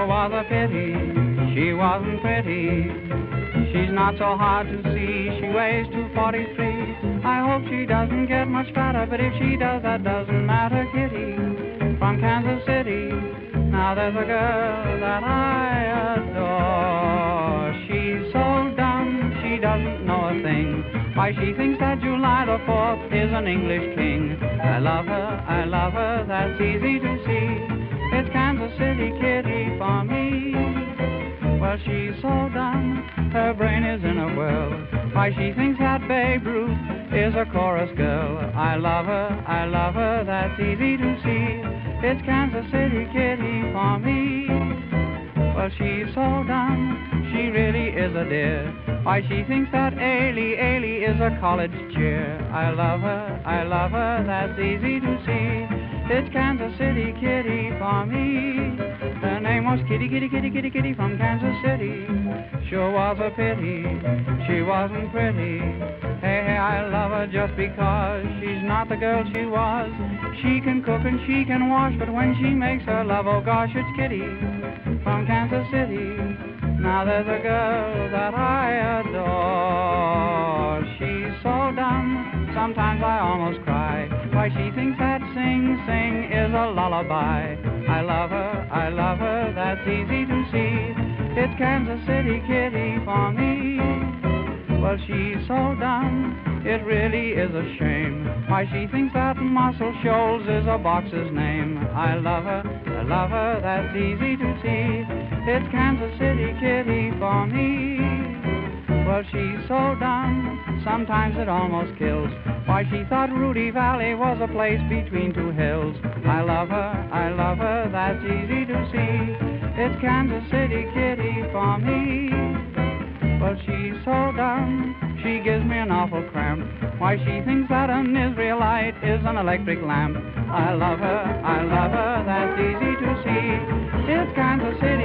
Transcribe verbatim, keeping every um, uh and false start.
Sure was a pity she wasn't pretty. She's not so hard to see, she weighs two forty-three. I hope she doesn't get much fatter, but if she does, that doesn't matter. Kitty from Kansas City. Now there's a girl that I adore. She's so dumb, she doesn't know a thing. Why, she thinks that July the fourth is an English king. I love her, I love her, that's easy to see. It's Kansas City Kitty for me. Well, she's so dumb, her brain is in a whirl. Why, she thinks that Babe Ruth is a chorus girl. I love her, I love her, that's easy to see. It's Kansas City Kitty for me. Well, she's so dumb, she really is a dear. Why, she thinks that Ailey, Ailey is a college cheer. I love her, I love her, that's easy to see. It's Kansas City Kitty for me. Her name was Kitty, Kitty, Kitty, Kitty, Kitty from Kansas City. Sure was a pity she wasn't pretty. Hey, hey, I love her just because she's not the girl she was. She can cook and she can wash, but when she makes her love, oh gosh, it's Kitty from Kansas City. Now there's a girl that I adore. She's so dumb, sometimes I almost cry. Why, she thinks that Sing Sing is a lullaby. I love her, I love her, that's easy to see. It's Kansas City Kitty for me. Well, she's so dumb, it really is a shame. Why, she thinks that Muscle Shoals is a boxer's name. I love her, I love her, that's easy to see. It's Kansas City Kitty for me. Well, she's so dumb, sometimes it almost kills. Why, she thought Rudy Valley was a place between two hills. I love her, I love her, that's easy to see. It's Kansas City Kitty for me. Well, she's so dumb, she gives me an awful cramp. Why, she thinks that an Israelite is an electric lamp. I love her, I love her, that's easy to see. It's Kansas City